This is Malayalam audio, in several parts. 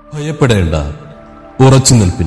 ഭയപ്പെടേണ്ട, ഉറച്ചു നിൽപ്പിൻ.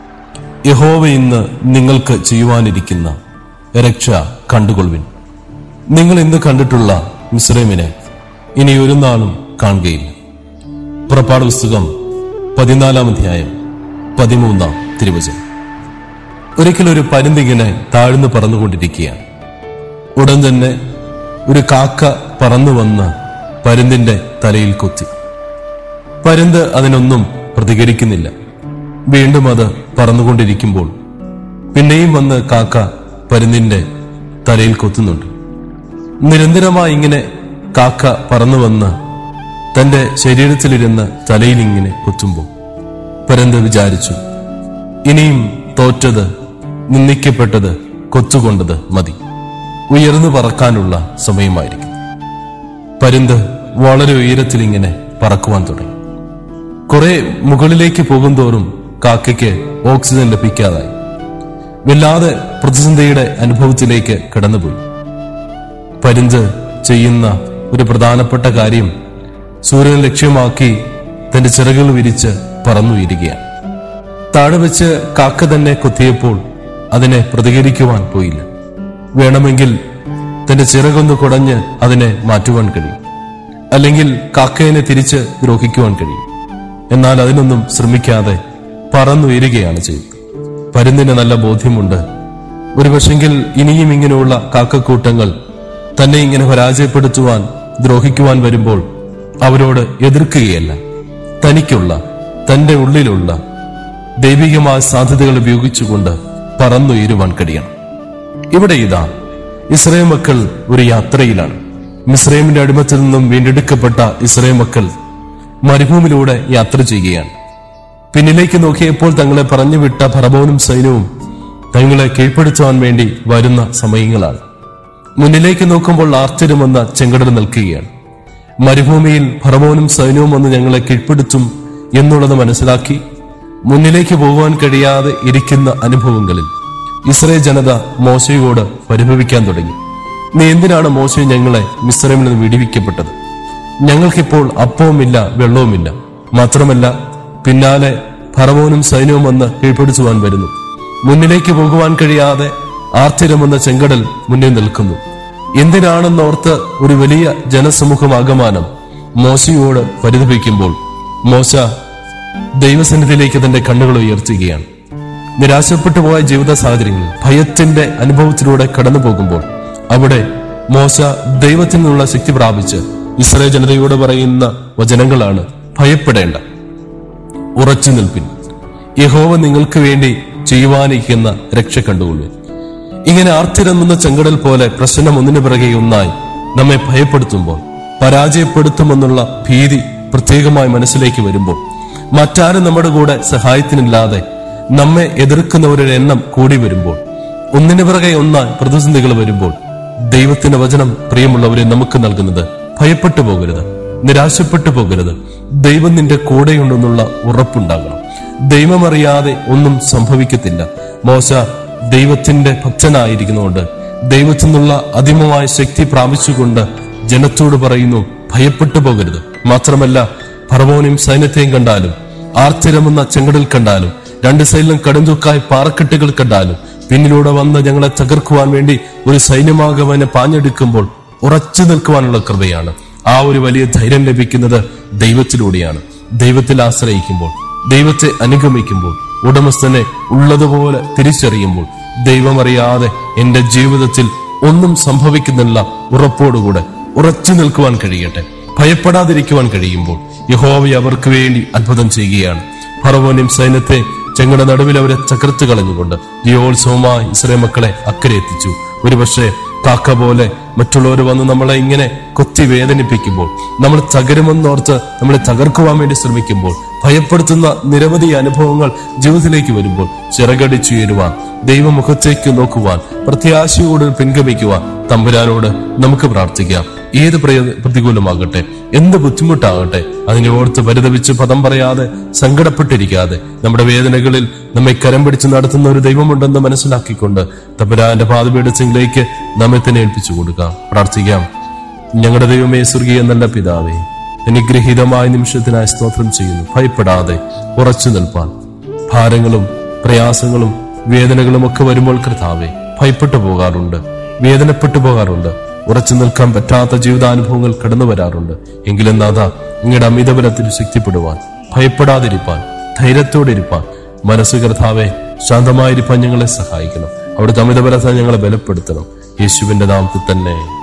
യഹോവ ഇന്ന് നിങ്ങൾക്ക് ചെയ്യുവാനിരിക്കുന്ന രക്ഷ കണ്ടുകൊള്ളുവിൻ. നിങ്ങൾ ഇന്ന് കണ്ടിട്ടുള്ള മിസ്രൈമിനെ ഇനി ഒരു നാളും കാണുകയില്ല. പുറപ്പാട് പുസ്തകം 14-ാം അധ്യായം 13-ാം തിരുവചനം. ഒരിക്കലൊരു പരുന്തിങ്ങനെ താഴ്ന്നു പറന്നുകൊണ്ടിരിക്കുകയാണ്. ഉടൻ തന്നെ ഒരു കാക്ക പറന്നു വന്ന് പരുന്തിന്റെ തലയിൽ കൊത്തി. പരുന്ത് അതിനൊന്നും പ്രതികരിക്കുന്നില്ല. വീണ്ടും അത് പറന്നുകൊണ്ടിരിക്കുമ്പോൾ പിന്നെയും വന്ന് കാക്ക പരുന്തിന്റെ തലയിൽ കൊത്തുന്നുണ്ട്. നിരന്തരമായി ഇങ്ങനെ കാക്ക പറന്നു വന്ന് തന്റെ ശരീരത്തിലിരുന്ന് തലയിൽ ഇങ്ങനെ കൊത്തുമ്പോൾ പരുന്ത് വിചാരിച്ചു, ഇനിയും തോറ്റത്, നിന്ദിക്കപ്പെട്ടത്, കൊത്തുകൊണ്ടത് മതി, ഉയർന്നു പറക്കാനുള്ള സമയമായിരിക്കും. പരുന്ത് വളരെ ഉയരത്തിൽ ഇങ്ങനെ പറക്കുവാൻ തുടങ്ങി. കുറെ മുകളിലേക്ക് പോകുന്തോറും കാക്കയ്ക്ക് ഓക്സിജൻ ലഭിക്കാതായി. വല്ലാതെ പ്രതിസന്ധിയുടെ അനുഭവത്തിലേക്ക് കടന്നുപോയി. പരുന്ത് ചെയ്യുന്ന ഒരു പ്രധാനപ്പെട്ട കാര്യം സൂര്യനെ ലക്ഷ്യമാക്കി തന്റെ ചിറകുകൾ വിരിച്ച് പറന്നുയരുകയാണ്. താഴെ വെച്ച് കാക്ക തന്നെ കൊത്തിയപ്പോൾ അതിനെ പ്രതികരിക്കുവാൻ പോയില്ല. വേണമെങ്കിൽ തന്റെ ചിറകൊന്ന് കുടഞ്ഞ് അതിനെ മാറ്റുവാൻ കഴിയും, അല്ലെങ്കിൽ കാക്കയെ തിരിച്ച് ദ്രോഹിക്കുവാൻ കഴിയും. എന്നാൽ അതിനൊന്നും ശ്രമിക്കാതെ പറന്നുയരുകയാണ് ചെയ്തത്. പരുന്തിന് നല്ല ബോധ്യമുണ്ട്, ഒരുപക്ഷെങ്കിൽ ഇനിയും ഇങ്ങനെയുള്ള കാക്കക്കൂട്ടങ്ങൾ തന്നെ ഇങ്ങനെ പരാജയപ്പെടുത്തുവാൻ, ദ്രോഹിക്കുവാൻ വരുമ്പോൾ അവരോട് എതിർക്കുകയല്ല, തനിക്കുള്ള, തന്റെ ഉള്ളിലുള്ള ദൈവികമായ സാധ്യതകൾ ഉപയോഗിച്ചുകൊണ്ട് പറന്നുയരുവാൻ കഴിയണം. ഇവിടെ ഇതാ ഇസ്രായേൽ മക്കൾ ഒരു യാത്രയിലാണ്. മിസ്രൈമിന്റെ അടിമത്തിൽ നിന്നും വീണ്ടെടുക്കപ്പെട്ട ഇസ്രായേൽ മക്കൾ മരുഭൂമിയിലൂടെ യാത്ര ചെയ്യുകയാണ്. പിന്നിലേക്ക് നോക്കിയപ്പോൾ തങ്ങളെ പറഞ്ഞുവിട്ട ഫറവോനും സൈന്യവും തങ്ങളെ കീഴ്പ്പെടുത്തുവാൻ വേണ്ടി വരുന്ന സമയങ്ങളാണ്. മുന്നിലേക്ക് നോക്കുമ്പോൾ ആർത്തിരുമെന്ന ചെങ്കടൽ നിൽക്കുകയാണ്. മരുഭൂമിയിൽ ഫറവോനും സൈന്യവും വന്ന് ഞങ്ങളെ കീഴ്പ്പെടുത്തും എന്നുള്ളത് മനസ്സിലാക്കി മുന്നിലേക്ക് പോകുവാൻ കഴിയാതെ ഇരിക്കുന്ന അനുഭവങ്ങളിൽ ഇസ്രായേൽ ജനത മോശയോട് പരിഭവിക്കാൻ തുടങ്ങി. നീ എന്തിനാണ് മോശ ഞങ്ങളെ മിസ്രൈമിൽ നിന്ന് വിടുവിക്കപ്പെട്ടത്? ഞങ്ങൾക്കിപ്പോൾ അപ്പവുമില്ല, വെള്ളവുമില്ല. മാത്രമല്ല, പിന്നാലെ ഫറവോനും സൈന്യവും വന്ന് കീഴ്പ്പെടുത്തുവാൻ വരുന്നു. മുന്നിലേക്ക് പോകുവാൻ കഴിയാതെ ആർത്തിരമെന്ന ചെങ്കടൽ മുന്നിൽ നിൽക്കുന്നു. എന്തിനാണെന്നോർത്ത് ഒരു വലിയ ജനസമൂഹമാകമാനം മോശയോട് പരിതപിക്കുമ്പോൾ മോശ ദൈവസന്നിധിയിലേക്ക് തന്റെ കണ്ണുകൾ ഉയർത്തുകയാണ്. നിരാശപ്പെട്ടു പോയ ജീവിത സാഹചര്യങ്ങളിൽ ഭയത്തിന്റെ അനുഭവത്തിലൂടെ കടന്നു പോകുമ്പോൾ അവിടെ മോശ ദൈവത്തിൽ നിന്നുള്ള ശക്തി പ്രാപിച്ച് ഇസ്രായേൽ ജനതയോട് പറയുന്ന വചനങ്ങളാണ്: ഭയപ്പെടേണ്ട, ഉറച്ചു നിൽപ്പിൻ. യഹോവ നിങ്ങൾക്ക് വേണ്ടി ചെയ്യുവാനിരിക്കുന്ന രക്ഷ കണ്ടുകൊള്ളുവിൻ. ഇങ്ങനെ ആർത്തിരമ്പുന്ന ചെങ്കടൽ പോലെ പ്രശ്നം ഒന്നിനു പിറകെ ഒന്നായി നമ്മെ ഭയപ്പെടുത്തുമ്പോൾ, പരാജയപ്പെടുത്തുമെന്നുള്ള ഭീതി പ്രത്യേകമായി മനസ്സിലേക്ക് വരുമ്പോൾ, മറ്റാരും നമ്മുടെ കൂടെ സഹായത്തിനില്ലാതെ നമ്മെ എതിർക്കുന്നവരുടെ എണ്ണം കൂടി വരുമ്പോൾ, ഒന്നിനു പിറകെ ഒന്നായി പ്രതിസന്ധികൾ വരുമ്പോൾ, ദൈവത്തിന്റെ വചനം പ്രിയമുള്ളവരെ നമുക്ക് നൽകുന്നത്: ഭയപ്പെട്ടു പോകരുത്, നിരാശപ്പെട്ടു പോകരുത്. ദൈവം നിന്റെ കൂടെയുണ്ടെന്നുള്ള ഉറപ്പുണ്ടാകണം. ദൈവമറിയാതെ ഒന്നും സംഭവിക്കത്തില്ല. മോശ ദൈവത്തിന്റെ ഭക്തനായിരിക്കുന്നതുകൊണ്ട് ദൈവത്തിൽ നിന്നുള്ള അതിമമായ ശക്തി പ്രാപിച്ചുകൊണ്ട് ജനത്തോട് പറയുന്നു: ഭയപ്പെട്ടു പോകരുത്. മാത്രമല്ല, ഫറവോനെയും സൈന്യത്തെയും കണ്ടാലും, ആർത്തിരമുന്ന ചെങ്കടൽ കണ്ടാലും, രണ്ട് സൈഡിലും കടുംതൂക്കായ പാറക്കെട്ടുകൾ കണ്ടാലും, പിന്നിലൂടെ വന്ന് ഞങ്ങളെ തകർക്കുവാൻ വേണ്ടി ഒരു സൈന്യമാകവനെ പാഞ്ഞെടുക്കുമ്പോൾ ഉറച്ചു നിൽക്കുവാനുള്ള കൃപയാണ്. ആ ഒരു വലിയ ധൈര്യം ലഭിക്കുന്നത് ദൈവത്തിലൂടെയാണ്. ദൈവത്തിൽ ആശ്രയിക്കുമ്പോൾ, ദൈവത്തെ അനുഗമിക്കുമ്പോൾ, ഉടമസ്ഥനെ ഉള്ളതുപോലെ തിരിച്ചറിയുമ്പോൾ, ദൈവമറിയാതെ എന്റെ ജീവിതത്തിൽ ഒന്നും സംഭവിക്കുന്നില്ല ഉറപ്പോടുകൂടെ ഉറച്ചു നിൽക്കുവാൻ കഴിയട്ടെ, ഭയപ്പെടാതിരിക്കുവാൻ കഴിയുമ്പോൾ യഹോവ അവർക്ക് വേണ്ടി അത്ഭുതം ചെയ്യുകയാണ്. ഫറവോനെയും സൈന്യത്തെ ചെങ്ങളുടെ നടുവിൽ അവരെ തകർത്ത് കളഞ്ഞുകൊണ്ട് ജയോത്സവമായി ഇസ്രായേൽ മക്കളെ അക്കരെ എത്തിച്ചു. ഒരുപക്ഷെ കാക്ക പോലെ മറ്റുള്ളവർ വന്ന് നമ്മളെ ഇങ്ങനെ കൊത്തി വേദനിപ്പിക്കുമ്പോൾ, നമ്മൾ തകരുമെന്നോർത്ത് നമ്മളെ തകർക്കുവാൻ വേണ്ടി ശ്രമിക്കുമ്പോൾ, ഭയപ്പെടുത്തുന്ന നിരവധി അനുഭവങ്ങൾ ജീവിതത്തിലേക്ക് വരുമ്പോൾ ചിറകടിച്ചുയരുവാൻ, ദൈവമുഖത്തേക്ക് നോക്കുവാൻ, പ്രത്യാശയോട് പിൻഗമിക്കുവാൻ തമ്പുരാനോട് നമുക്ക് പ്രാർത്ഥിക്കാം. ഏത് പ്രതികൂലമാകട്ടെ, എന്ത് ബുദ്ധിമുട്ടാകട്ടെ, അതിനെ ഓർത്ത് പരിതപിച്ച് പദം പറയാതെ, സങ്കടപ്പെട്ടിരിക്കാതെ, നമ്മുടെ വേദനകളിൽ നമ്മെ കരം പിടിച്ച് നടത്തുന്ന ഒരു ദൈവമുണ്ടെന്ന് മനസ്സിലാക്കിക്കൊണ്ട് തമ്പുരാന്റെ പാദപീഠത്തിലേക്ക് നമ്മെ തന്നെ ഏൽപ്പിച്ചു കൊടുക്കാം. പ്രാർത്ഥിക്കാം. ഞങ്ങളുടെ ദൈവമേ, സ്വർഗീയ നല്ല പിതാവേ, അനുഗ്രഹീതമായ നിമിഷത്തിനായി സ്തോത്രം ചെയ്യുന്നു. ഭയപ്പെടാതെ ഉറച്ചു നിൽപ്പാൻ. ഭാരങ്ങളും പ്രയാസങ്ങളും വേദനകളും ഒക്കെ വരുമ്പോൾ കർത്താവെ ഭയപ്പെട്ടു പോകാറുണ്ട്, വേദനപ്പെട്ടു പോകാറുണ്ട്, ഉറച്ചു നിൽക്കാൻ പറ്റാത്ത ജീവിതാനുഭവങ്ങൾ കടന്നു വരാറുണ്ട്. എങ്കിലും നാഥ, നിങ്ങളുടെ അമിതബലത്തിൽ ശക്തിപ്പെടുവാൻ, ഭയപ്പെടാതിരിപ്പാൻ, ധൈര്യത്തോടെ ഇരിപ്പാൻ, മനസ്സ് കർത്താവെ ശാന്തമായിരിക്കാൻ ഞങ്ങളെ സഹായിക്കണം. അവിടുത്തെ അമിതബലത്തെ ഞങ്ങളെ ബലപ്പെടുത്തണം. യേശുവിന്റെ നാമത്തിൽ തന്നെ